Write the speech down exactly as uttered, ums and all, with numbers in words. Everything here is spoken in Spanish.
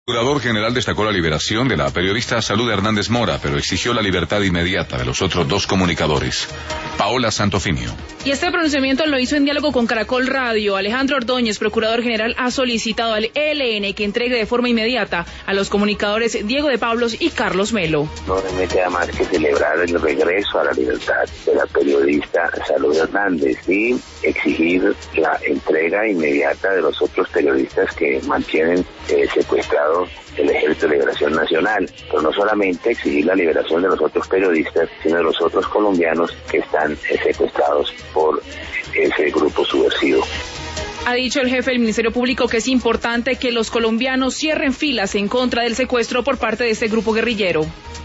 El procurador general destacó la liberación de la periodista Salud Hernández Mora, pero exigió la libertad inmediata de los otros dos comunicadores. Paola Santofinio. Y este pronunciamiento lo hizo en diálogo con Caracol Radio. Alejandro Ordóñez, procurador general, ha solicitado al E L N que entregue de forma inmediata a los comunicadores Diego de Pablos y Carlos Melo. No me queda más que celebrar el regreso a la libertad de la periodista Salud Hernández y exigir la entrega inmediata de los otros periodistas que mantienen eh, secuestrados el Ejército de Liberación Nacional, pero no solamente exigir la liberación de los otros periodistas, sino de los otros colombianos que están eh, secuestrados por ese grupo subversivo. Ha dicho el jefe del Ministerio Público que es importante que los colombianos cierren filas en contra del secuestro por parte de este grupo guerrillero.